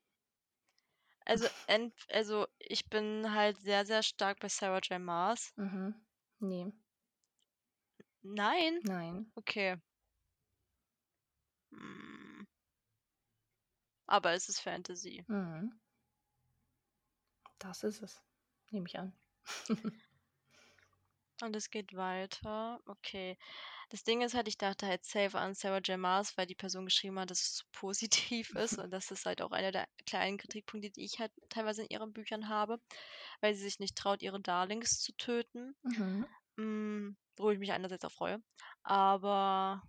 Also ich bin halt sehr, sehr stark bei Sarah J. Maas. Mhm. Nee, Nein? nein. Okay. Hm, aber es ist Fantasy. Mhm. Das ist es. Nehme ich an. Und es geht weiter. Okay. Das Ding ist halt, ich dachte halt safe an Sarah J. Maas, weil die Person geschrieben hat, dass es so positiv ist. Und das ist halt auch einer der kleinen Kritikpunkte, die ich halt teilweise in ihren Büchern habe, weil sie sich nicht traut, ihre Darlings zu töten. Mhm. Worüber ich mich einerseits auch freue. Aber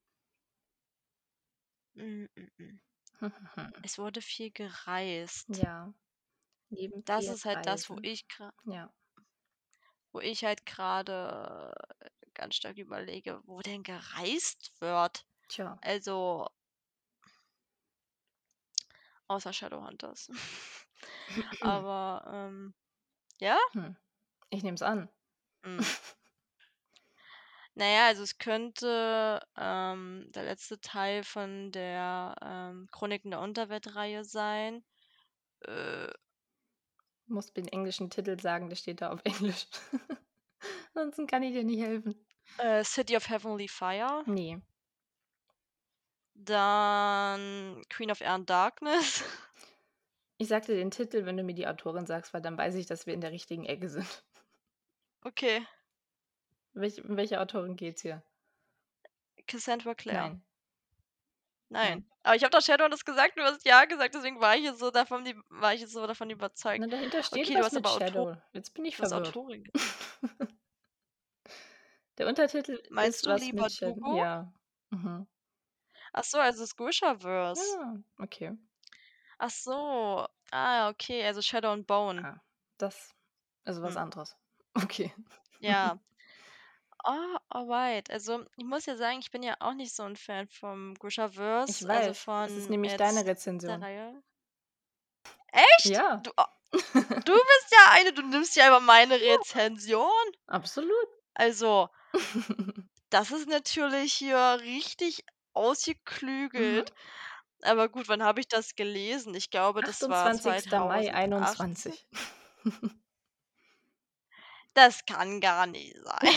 mm. Es wurde viel gereist. Ja, neben Das viel ist halt das, Reisen. Ja, wo ich halt gerade ganz stark überlege, wo denn gereist wird. tja. Also, außer Shadowhunters. Aber, ja? Hm. Ich nehme es an. Hm. Na ja, also es könnte, der letzte Teil von der, Chroniken der Unterweltreihe sein. Äh, Musst mir den englischen Titel sagen, der steht da auf Englisch. Ansonsten kann ich dir nicht helfen. City of Heavenly Fire. Nee. Dann Queen of Air and Darkness. Ich sag dir den Titel, wenn du mir die Autorin sagst, weil dann weiß ich, dass wir in der richtigen Ecke sind. Okay, Um welche Autorin geht's hier? Cassandra Clare. Nein. Nein. Nein. Aber ich habe doch Shadowhunters gesagt, du hast ja gesagt, deswegen war ich jetzt so davon überzeugt. Na, dahinter steht Okay, du was hast mit aber Shadow. Jetzt bin ich du hast verwirrt. Autorin ge Der Untertitel Meinst ist du was lieber mit Shadow, Dugo? ja. Mhm. Ach so, also Squishaverse. Ja, okay. Ach so. Ah, okay, also Shadow and Bone. Ah, das ist was Hm, anderes. Okay. ja. Ah, alright. Also, ich muss ja sagen, ich bin ja auch nicht so 'n Fan vom Ich Grishaverse, also weiß, das ist von nämlich deine jetzt der Rezension. Reihe. Echt? Ja. Du bist ja du nimmst ja immer meine Rezension? Absolut. Also, das ist natürlich hier richtig Mhm. ausgeklügelt. Aber gut, wann habe ich das gelesen? Ich glaube, das war 28. Mai 2018. 21. Das kann gar nicht sein.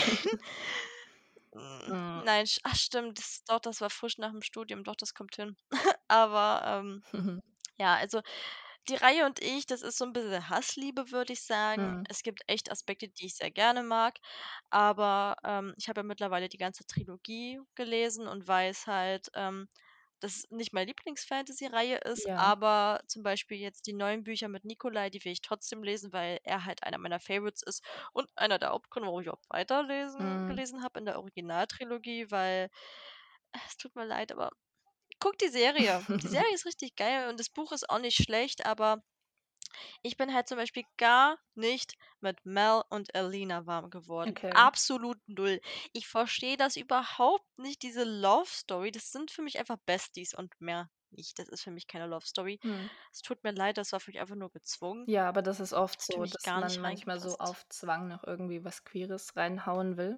Mhm. Nein, stimmt, das war frisch nach dem Studium. Doch, das kommt hin. Aber, ja, also die Reihe und ich, das ist so 'n bisschen Hassliebe, würde ich sagen. Mhm. Es gibt echt Aspekte, die ich sehr gerne mag, aber, ich habe ja mittlerweile die ganze Trilogie gelesen und weiß halt, dass es nicht meine Lieblings-Fantasy-Reihe ist, Ja. aber zum Beispiel jetzt die neuen Bücher mit Nikolai, die will ich trotzdem lesen, weil er halt einer meiner Favorites ist und einer der Hauptgründe, warum ich auch weiterlesen Mhm. gelesen habe in der Originaltrilogie, weil es tut mir leid, aber guck die Serie. Die Serie ist richtig geil und das Buch ist auch nicht schlecht, aber ich bin halt zum Beispiel gar nicht mit Mel und Alina warm geworden. Okay. Absolut null. Ich verstehe das überhaupt nicht, diese Love Story. Das sind für mich einfach Besties und mehr nicht. Das ist für mich keine Love Story. Mhm. Es tut mir leid, das war für mich einfach nur gezwungen. Ja, aber das ist oft Hat für so, mich dass gar man nicht manchmal so reingepasst. auf Zwang noch irgendwie was Queeres reinhauen will.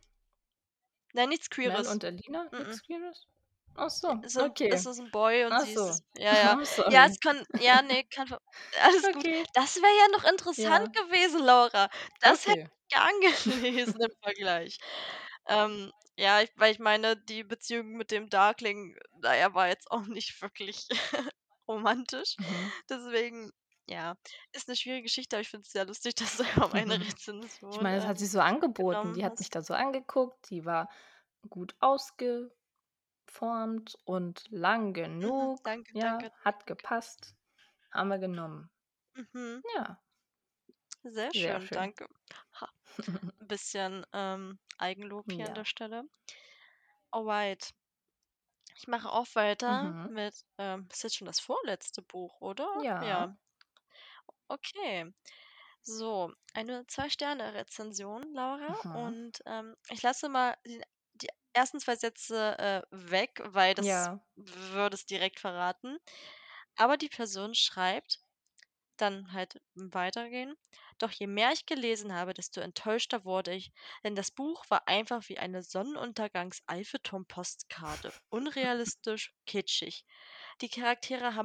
Nein, nichts Mel Queeres. und Alina? Mm-mm. Nix Queeres? Ach so, Es okay. ist 'n Boy und Ach sie ist so. es ja, ja. I'm Ja, sorry. es kann ja, ne, kann ver alles gut. Okay. Das wäre ja noch interessant Ja, gewesen, Laura. Das hätte okay. ich gern gelesen im Vergleich. Ja, weil ich meine, die Beziehung mit dem Darkling, na ja, war jetzt auch nicht wirklich romantisch. Mhm. Deswegen, ja, ist 'ne schwierige Geschichte, aber ich finde es sehr lustig, dass du immer meine Ich Rezension, meine, es hat sich so angeboten. genommen Die hat mich hast. da so angeguckt, die war gut ausgeformt und lang genug. Danke, Ja, danke. hat gepasst. Haben wir genommen. Mhm. Ja, Sehr sehr schön, schön. danke. Ha. 'N bisschen, Eigenlob hier an der Ja. Stelle. Alright. Ich mache auch weiter Mhm. mit, ist jetzt schon das vorletzte Buch, oder? Ja. Ja, okay. So, eine 2-Sterne-Rezension, Laura, Mhm. und, ich lasse mal die ersten 2 Sätze, weg, weil das Ja. würde es direkt verraten. Aber die Person schreibt dann halt weitergehen. Doch je mehr ich gelesen habe, desto enttäuschter wurde ich, denn das Buch war einfach wie eine Sonnenuntergangs-Eiffelturm-Postkarte. Unrealistisch, kitschig. Die Charaktere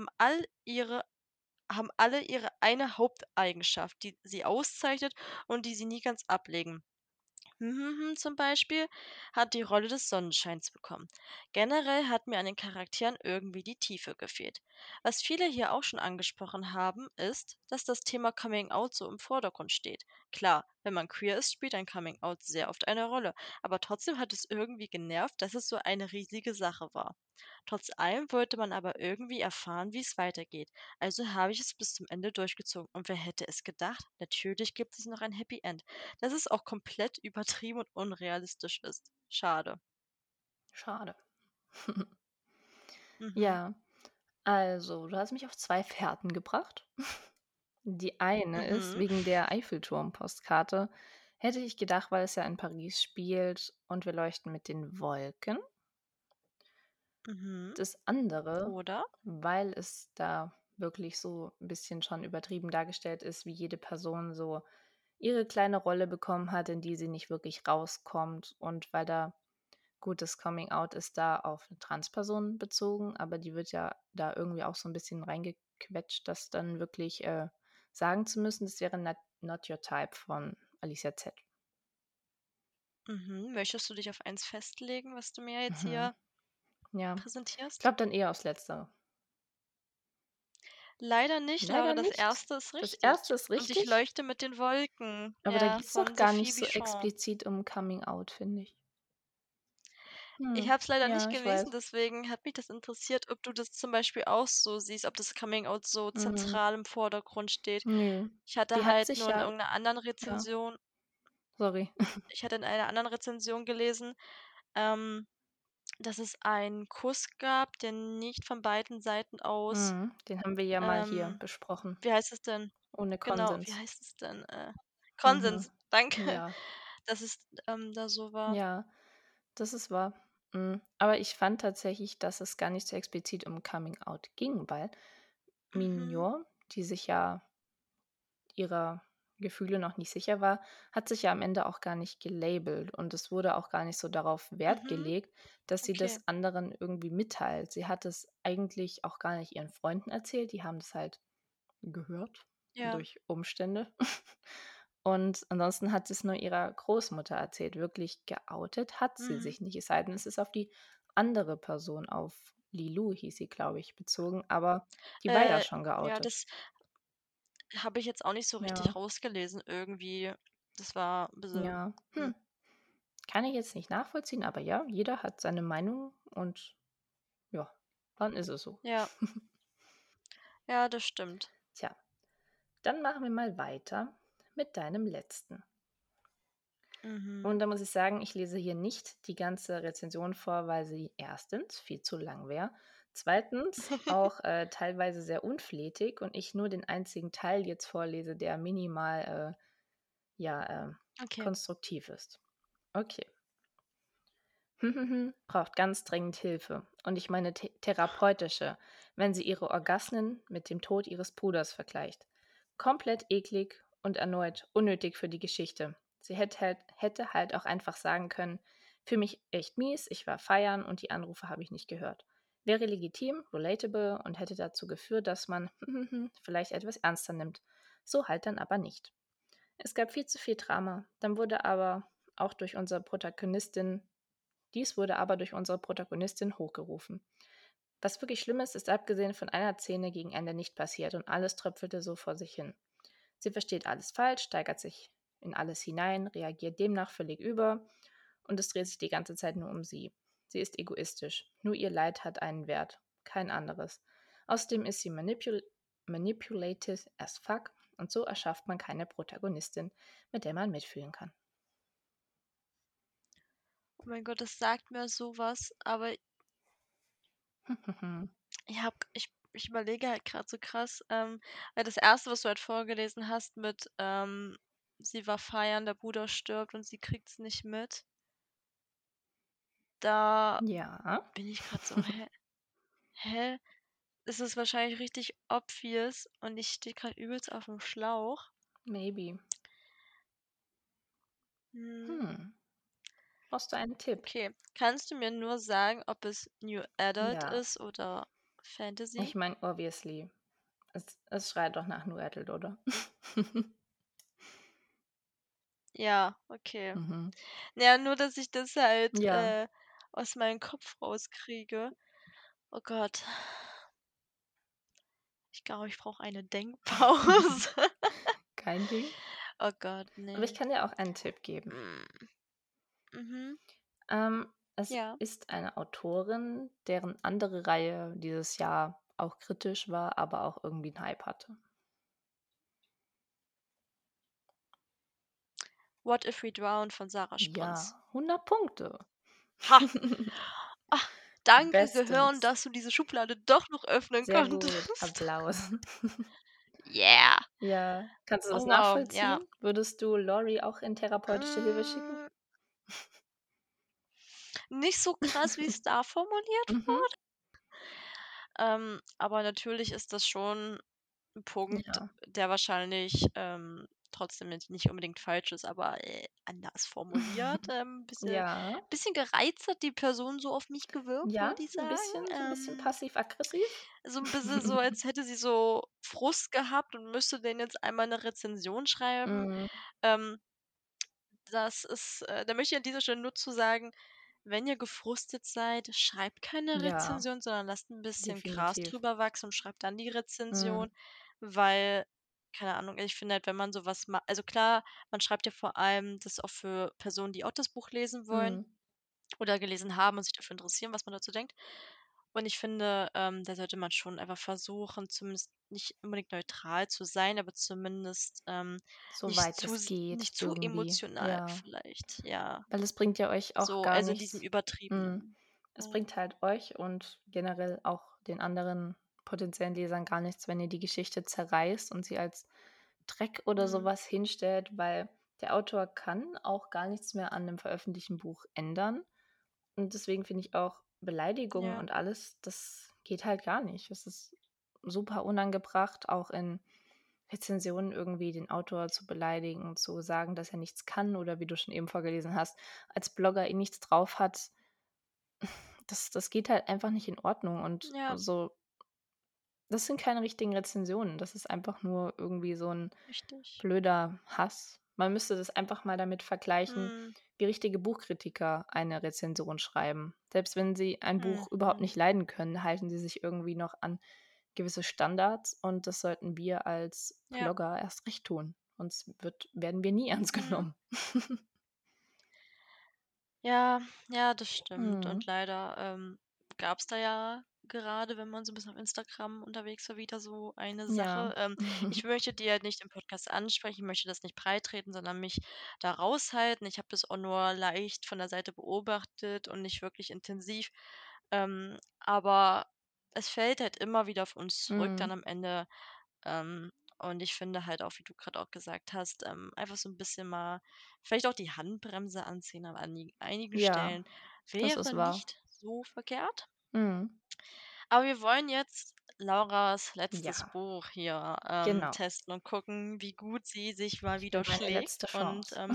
haben alle ihre eine Haupteigenschaft, die sie auszeichnet und die sie nie ganz ablegen. Zum Beispiel hat die Rolle des Sonnenscheins bekommen. Generell hat mir an den Charakteren irgendwie die Tiefe gefehlt. Was viele hier auch schon angesprochen haben, ist, dass das Thema Coming Out so im Vordergrund steht. Klar, wenn man queer ist, spielt ein Coming Out sehr oft eine Rolle, aber trotzdem hat es irgendwie genervt, dass es so eine riesige Sache war. Trotz allem wollte man aber irgendwie erfahren, wie es weitergeht. Also habe ich es bis zum Ende durchgezogen. Und wer hätte es gedacht? Natürlich gibt es noch ein Happy End, dass es auch komplett übertrieben und unrealistisch ist. Schade. Schade. Mhm, Ja, also, du hast mich auf 2 Fährten gebracht. Die eine ist mhm, wegen der Eiffelturm-Postkarte. Hätte ich gedacht, weil es ja in Paris spielt und wir leuchten mit den Wolken. mhm. Das andere, Oder? weil es da wirklich so ein bisschen schon übertrieben dargestellt ist, wie jede Person so ihre kleine Rolle bekommen hat, in die sie nicht wirklich rauskommt und weil da gut, das Coming Out ist da auf eine Transperson bezogen, aber die wird ja da irgendwie auch so ein bisschen reingequetscht, das dann wirklich, sagen zu müssen, das wäre „Not Your Type“ von Alicia Z. Möchtest du dich auf eins festlegen, was du mir jetzt Mhm. hier Ja. Ich präsentierst? glaube dann eher aufs Letztere. Leider nicht, Laura. Leider Das nicht. erste ist Das richtig. erste ist Und ich richtig, leuchte mit den Wolken. aber da Ja, geht's doch von gar nicht Sophie so Bichon. explizit um Coming Out, finde ich. Ich Hm. habe es leider nicht Ja, ich gelesen, weiß. deswegen hat mich das interessiert, ob du das zum Beispiel auch so siehst, ob das Coming Out so Mhm. zentral im Vordergrund steht. Nö. Ich hatte Die hat halt sich nur in ja, irgendeiner anderen ja, Rezension sorry. ich hatte in einer anderen Rezension gelesen, ähm, dass es einen Kuss gab, der nicht von beiden Seiten aus Mhm. Den haben wir ja mal hier ähm, besprochen, wie heißt es denn? ohne Genau, wie Konsens. heißt es denn? Mhm. Konsens, danke, Ja, dass es, da so war. ja, das ist wahr. Aber ich fand tatsächlich, dass es gar nicht so explizit um Coming Out ging, weil Mhm, Mignon, die sich ja ihrer Gefühle noch nicht sicher war, hat sich ja am Ende auch gar nicht gelabelt und es wurde auch gar nicht so darauf Wert mhm, gelegt, dass sie okay, das anderen irgendwie mitteilt. Sie hat es eigentlich auch gar nicht ihren Freunden erzählt, die haben das halt gehört ja, durch Umstände. Und ansonsten hat sie es nur ihrer Großmutter erzählt. Wirklich geoutet hat sie mhm, sich nicht, es sei denn, es ist auf die andere Person, auf Lilou hieß sie, glaube ich, bezogen, aber die war ja äh, schon ja, geoutet. das habe ich jetzt auch nicht so richtig Ja, rausgelesen irgendwie. Das war 'n bisschen ja. hm, Kann ich jetzt nicht nachvollziehen, aber ja, jeder hat seine Meinung und ja, dann ist es so. ja, ja, das stimmt. Tja, dann machen wir mal weiter mit deinem letzten. Mhm. Und da muss ich sagen, ich lese hier nicht die ganze Rezension vor, weil sie erstens viel zu lang wäre, zweitens auch teilweise sehr unflätig und ich nur den einzigen Teil jetzt vorlese, der minimal ja, Okay. konstruktiv ist. Okay. Braucht ganz dringend Hilfe. Und ich meine therapeutische, wenn sie ihre Orgasmen mit dem Tod ihres Bruders vergleicht. Komplett eklig und erneut unnötig für die Geschichte. Sie hätte halt auch einfach sagen können, für mich echt mies, ich war feiern und die Anrufe habe ich nicht gehört. Wäre legitim, relatable und hätte dazu geführt, dass man vielleicht etwas ernster nimmt. So halt dann aber nicht. Es gab viel zu viel Drama. Dann wurde aber auch durch unsere Protagonistin dies wurde aber durch unsere Protagonistin hochgerufen. Was wirklich schlimm ist, ist abgesehen von einer Szene gegen Ende nicht passiert und alles tröpfelte so vor sich hin. Sie versteht alles falsch, steigert sich in alles hinein, reagiert demnach völlig über und es dreht sich die ganze Zeit nur um sie. Sie ist egoistisch. Nur ihr Leid hat einen Wert, kein anderes. Außerdem ist sie manipulated as fuck und so erschafft man keine Protagonistin, mit der man mitfühlen kann. Oh mein Gott, das sagt mir so was, aber ich überlege halt grad so krass, weil das erste, was du halt vorgelesen hast mit, sie war feiern, der Bruder stirbt und sie kriegt's nicht mit, da Ja, bin ich grad so: „Hä? Hä?“ Es ist wahrscheinlich richtig obvious und ich stehe grad übelst aufm Schlauch. maybe. Hm, Hm. Brauchst du einen Tipp? okay. Kannst du mir nur sagen, ob es New Adult Ja, ist oder ich Fantasy? meine, obviously. Es schreit doch nach New Adult, oder? Ja, okay. Mhm. Ja, nur, dass ich das halt, Ja, aus meinem Kopf rauskriege. Oh Gott, ich glaube, ich brauche eine Denkpause. kein Ding. Oh Gott, Aber ich ne. kann dir auch einen Tipp geben. Hm, mhm, Es ja. ist eine Autorin, deren andere Reihe dieses Jahr auch kritisch war, aber auch irgendwie 'n Hype hatte. „What If We Drown“ von Sarah Sprintz. Ja, 100 Punkte. Ha! Ach, danke Gehirn, Bestens. dass du diese Schublade doch noch öffnen Sehr gut. konntest. Applaus. Yeah. Ja. Kannst du das Oh wow, ja. nachvollziehen? Würdest du Laurie auch in therapeutische Hilfe schicken? Hm, nicht so krass, wie es da formuliert Mhm. wurde. Aber natürlich ist das schon 'n Punkt, Ja. der wahrscheinlich, trotzdem jetzt nicht unbedingt falsch ist, aber, anders formuliert. Ja. Bisschen gereizt hat die Person so auf mich gewirkt, Ja, würde ich 'n sagen. bisschen so 'n bisschen passiv-aggressiv? So 'n bisschen so, als hätte sie so Frust gehabt und müsste denen jetzt einmal 'ne Rezension schreiben. Mhm. Ähm, das ist da möchte ich an dieser Stelle nur zu sagen, wenn ihr gefrustet seid, schreibt keine Ja, Rezension, sondern lasst 'n bisschen Gras definitiv. drüber wachsen und schreibt dann die Mhm. Rezension, weil, keine Ahnung, ich finde halt, wenn man so was also klar, man schreibt ja vor allem das auch für Personen, die auch das Buch lesen wollen, Mhm. oder gelesen haben und sich dafür interessieren, was man dazu denkt. Und ich finde, da sollte man schon einfach versuchen, zumindest nicht unbedingt neutral zu sein, aber zumindest, Soweit es geht nicht zu irgendwie, emotional ja. vielleicht, ja. Weil es bringt ja euch auch So, gar also in diesem nichts. Mhm. übertriebenen. Es Mhm. bringt halt euch und generell auch den anderen potenziellen Lesern gar nichts, wenn ihr die Geschichte zerreißt und sie als Dreck oder Mhm. sowas hinstellt, weil der Autor kann auch gar nichts mehr an 'nem veröffentlichten Buch ändern. Und deswegen finde ich auch Beleidigungen Ja, und alles, das geht halt gar nicht. Es ist super unangebracht, auch in Rezensionen irgendwie den Autor zu beleidigen, zu sagen, dass er nichts kann oder wie du schon eben vorgelesen hast, als Blogger eh nichts drauf hat. Das geht halt einfach nicht in Ordnung und ja, so das sind keine richtigen Rezensionen. Das ist einfach nur irgendwie so 'n richtig. blöder Hass. Man müsste das einfach mal damit vergleichen, Mhm. wie richtige Buchkritiker eine Rezension schreiben. Selbst wenn sie ein Buch überhaupt Mhm. nicht leiden können, halten sie sich irgendwie noch an gewisse Standards und das sollten wir als Ja. Blogger erst recht tun, sonst werden wir nie ernst Mhm. genommen. Ja, ja, das stimmt. Mhm. Und leider, gab es da ja gerade, wenn man so ein bisschen auf Instagram unterwegs war, wieder so eine Ja. Sache. Ich möchte die halt nicht im Podcast ansprechen, möchte das nicht breittreten, sondern mich da raushalten. Ich habe das auch nur leicht von der Seite beobachtet und nicht wirklich intensiv. Aber es fällt halt immer wieder auf uns zurück dann Mhm. am Ende. Und ich finde halt auch, wie du gerade auch gesagt hast, einfach so ein bisschen mal vielleicht auch die Handbremse anziehen an einigen Ja, Stellen das ist wäre wahr. nicht so verkehrt. Mhm. Aber wir wollen jetzt Lauras letztes Ja, Buch hier, genau. testen und gucken, wie gut sie sich mal Ich will wieder meine letzte schlägt. Und, Chance.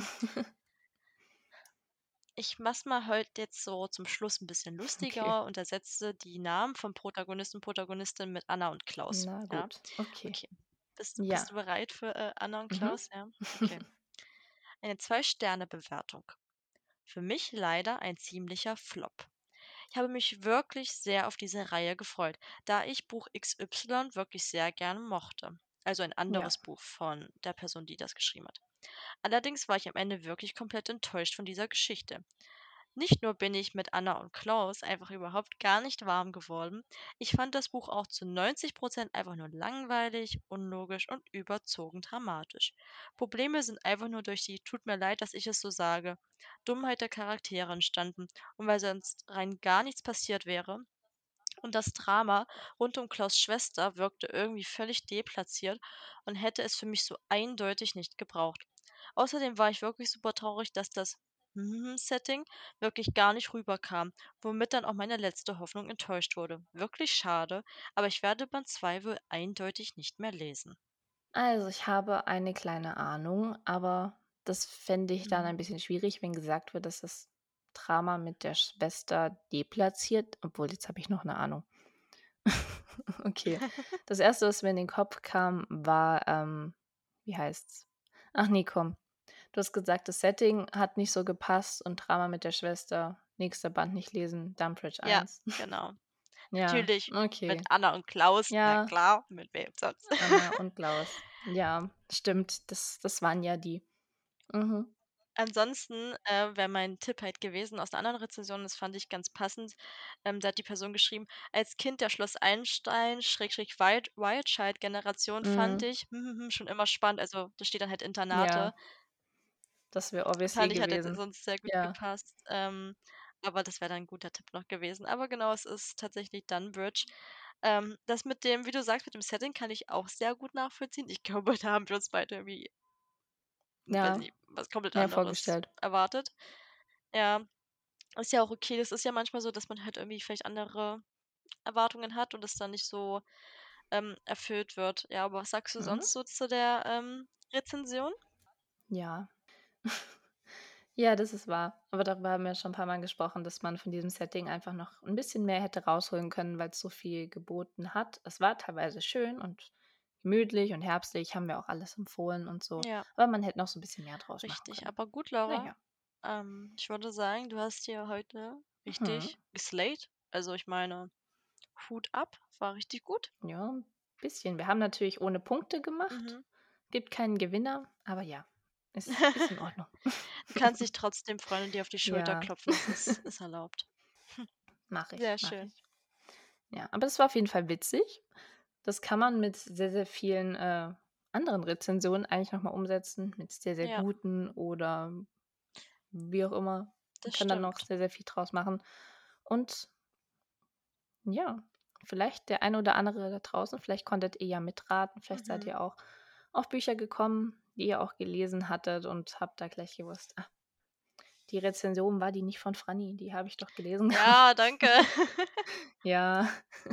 ich mach's mal heute jetzt so zum Schluss ein bisschen Okay. lustiger und ersetze die Namen von Protagonisten, Protagonistin mit Anna und Klaus, Na ja? gut, okay. Okay. Bist du Ja. bereit für, Anna und Mhm. Klaus? Ja? Okay. Eine 2-Sterne-Bewertung. Für mich leider ein ziemlicher Flop. Ich habe mich wirklich sehr auf diese Reihe gefreut, da ich Buch XY wirklich sehr gerne mochte. Also ein Ja. anderes Buch von der Person, die das geschrieben hat. Allerdings war ich am Ende wirklich komplett enttäuscht von dieser Geschichte. Nicht nur bin ich mit Anna und Klaus einfach überhaupt gar nicht warm geworden, ich fand das Buch auch zu 90% einfach nur langweilig, unlogisch und überzogen dramatisch. Probleme sind einfach nur durch die, tut mir leid, dass ich es so sage, Dummheit der Charaktere entstanden und weil sonst rein gar nichts passiert wäre. Und das Drama rund um Klaus' Schwester wirkte irgendwie völlig deplatziert und hätte es für mich so eindeutig nicht gebraucht. Außerdem war ich wirklich super traurig, dass das Setting wirklich gar nicht rüberkam, womit dann auch meine letzte Hoffnung enttäuscht wurde. Wirklich schade, aber ich werde Band 2 wohl eindeutig nicht mehr lesen. Also, ich habe eine kleine Ahnung, aber das fände ich dann Mhm. ein bisschen schwierig, wenn gesagt wird, dass das Drama mit der Schwester deplatziert obwohl, jetzt habe ich noch eine Ahnung. Okay. Das Erste, was mir in den Kopf kam, war, wie heißt's? Ach ne, komm. Du hast gesagt, das Setting hat nicht so gepasst und Drama mit der Schwester, nächster Band nicht lesen, Dumbridge Ja, 1. genau. Ja, Natürlich mit okay. Anna und Klaus, na Ja, klar, mit wem sonst? Anna und Klaus. Ja, stimmt, das waren ja die. Mhm. Ansonsten, wäre mein Tipp halt gewesen aus 'ner anderen Rezension, das fand ich ganz passend. Da hat die Person geschrieben: „Als Kind der Schloss Einstein Schrägstrich Wildchild-Generation fand Mhm. ich schon immer spannend." Also, da steht dann halt Internate. Ja, das wäre obviously Fand ich, hat jetzt gewesen. sonst sehr gut Ja. gepasst. Aber das wäre dann 'n guter Tipp noch gewesen. Aber genau, es ist tatsächlich Dunbridge. Das mit dem, wie du sagst, mit dem Setting kann ich auch sehr gut nachvollziehen. Ich glaube, da haben wir uns beide irgendwie, weiß Ja, nicht, was komplett mehr anderes vorgestellt. erwartet. Ja. Ist ja auch okay. Das ist ja manchmal so, dass man halt irgendwie vielleicht andere Erwartungen hat und es dann nicht so, erfüllt wird. Ja, aber was sagst du Mhm. sonst so zu der, Rezension? Ja. Ja, das ist wahr. Aber darüber haben wir schon ein paar Mal gesprochen, dass man von diesem Setting einfach noch ein bisschen mehr hätte rausholen können, weil's so viel geboten hat. Es war teilweise schön und gemütlich und herbstlich, haben wir auch alles empfohlen und so, Ja, aber man hätte noch so 'n bisschen mehr draus machen richtig. können. Aber gut, Na Laura, ja. ich würde sagen, du hast hier heute Mhm. richtig geslayed. Also, ich meine, Hut ab, war richtig gut. Ja, 'n bisschen. Wir haben natürlich ohne Punkte gemacht. Mhm. Gibt keinen Gewinner, aber ja. ist in Ordnung. Du kannst dich trotzdem freuen und dir auf die Schulter Ja, klopfen, das ist erlaubt. mache ich, Sehr mache schön. ich. Ja, aber es war auf jeden Fall witzig. Das kann man mit sehr, sehr vielen, anderen Rezensionen eigentlich noch mal umsetzen, mit sehr, sehr Ja, guten oder wie auch immer. Man das kann dann noch stimmt. sehr, sehr viel draus machen. Und ja, vielleicht der eine oder andere da draußen, vielleicht konntet ihr ja mitraten, vielleicht seid Mhm. ihr auch auf Bücher gekommen, die ihr auch gelesen hattet und habt da gleich gewusst: „Ah, die Rezension war die nicht von Franni, die habe ich doch gelesen gehabt.“ Ja, danke. Ja,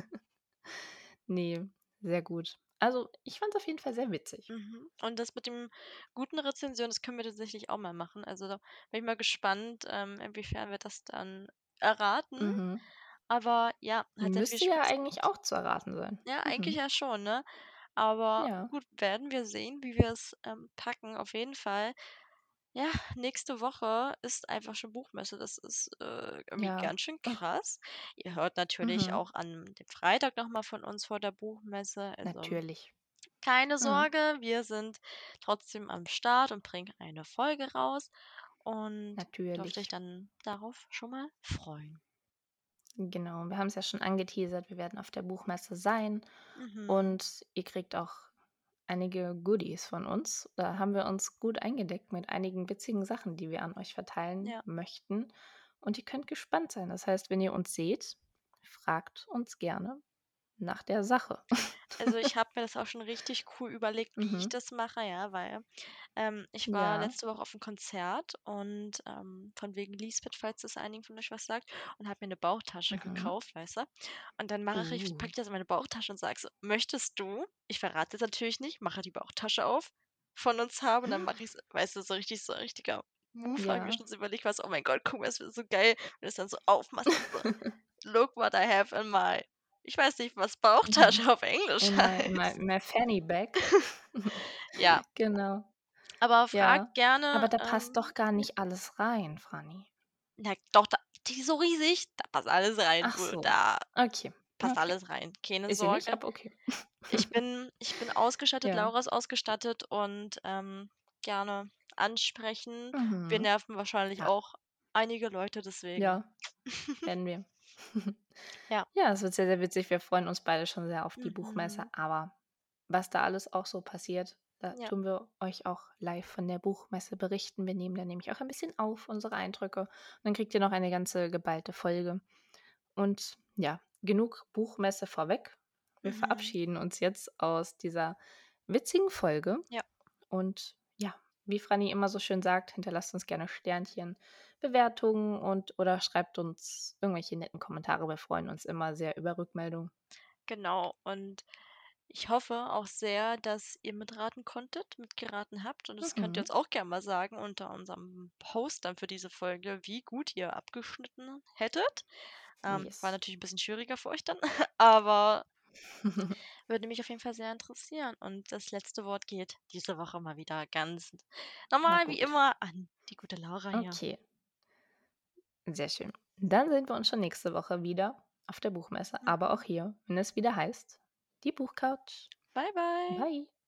ne, sehr gut. Also, ich fand's auf jeden Fall sehr witzig. Mhm. Und das mit dem guten Rezension, das können wir tatsächlich auch mal machen. Also, da bin ich mal gespannt, inwiefern wir das dann erraten. Mhm. Aber ja, hat sehr viel Müsste ja Spaß eigentlich gemacht. auch zu erraten sein. Ja, eigentlich Mhm. ja schon, ne? Aber Ja, gut, werden wir sehen, wie wir es, packen. Auf jeden Fall. Ja, nächste Woche ist einfach schon Buchmesse. Das ist, irgendwie ja. ganz schön Oh, krass. Ihr hört natürlich mhm. auch an dem Freitag noch mal von uns vor der Buchmesse. Also, Natürlich. keine Mhm. Sorge, wir sind trotzdem am Start und bringen eine Folge raus und dürft euch Natürlich. dann darauf schon mal freuen. Genau. Wir haben's ja schon angeteasert, wir werden auf der Buchmesse sein Mhm. und ihr kriegt auch einige Goodies von uns. Da haben wir uns gut eingedeckt mit einigen witzigen Sachen, die wir an euch verteilen Ja. möchten. Und ihr könnt gespannt sein. Das heißt, wenn ihr uns seht, fragt uns gerne nach der Sache. Also, ich habe mir das auch schon richtig cool überlegt, wie ich Mhm. das mache, ja, weil, ich war Ja. letzte Woche auf 'n Konzert und, von wegen Lisbeth, falls das einigen von euch was sagt, und habe mir 'ne Bauchtasche Mhm. gekauft, weißt du? Und dann packe Uh. ich das in meine Bauchtasche und sage so: „Möchtest du“, ich verrate es natürlich nicht, mache die Bauchtasche auf, „von uns haben?“ Und dann mache ich's, weißt du, so richtiger Move, habe ich mir Ja. schon so überlegt, was: „Oh mein Gott, guck mal, das wird so geil“, wenn du's dann so aufmachst und so: „Look what I have in my“, ich weiß nicht, was Mhm. Bauchtasche auf Englisch In heißt. my Fanny Bag. Ja, Genau. aber fragt Ja. Aber gerne, da passt doch gar nicht alles rein, Franni. na doch, da die ist so riesig, da passt alles rein, Ach du, so. da Okay, passt okay. alles rein, keine Ist sie nicht, Sorge. aber okay. Ich bin ausgestattet, Ja. Laura ist ausgestattet und, gerne ansprechen. Wir Mhm. nerven wahrscheinlich Ja, auch einige Leute, deswegen ja, werden wir. ja. Ja, es wird sehr, sehr witzig. Wir freuen uns beide schon sehr auf die Buchmesse, Mhm. aber was da alles auch so passiert, da Ja, tun wir euch auch live von der Buchmesse berichten. Wir nehmen da nämlich auch ein bisschen auf, unsere Eindrücke. Und dann kriegt ihr noch eine ganze geballte Folge. Und ja, genug Buchmesse vorweg. Wir mhm. verabschieden uns jetzt aus dieser witzigen Folge. Ja, Und ja, wie Franny immer so schön sagt, hinterlasst uns gerne Sternchen, Bewertungen und oder schreibt uns irgendwelche netten Kommentare. Wir freuen uns immer sehr über Rückmeldungen. genau. Und ich hoffe auch sehr, dass ihr mitraten konntet, mitgeraten habt. Und das könnt ihr Mhm. uns auch gerne mal sagen unter unserem Post dann für diese Folge, wie gut ihr abgeschnitten hättet. War Yes. natürlich ein bisschen schwieriger für euch dann, aber würde mich auf jeden Fall sehr interessieren. Und das letzte Wort geht diese Woche mal wieder ganz Na normal wie gut. immer an die gute Laura hier. Okay, sehr schön. Dann sehen wir uns schon nächste Woche wieder auf der Buchmesse, aber auch Mhm. hier, wenn es wieder heißt, die Buchcouch. Bye bye. Bye.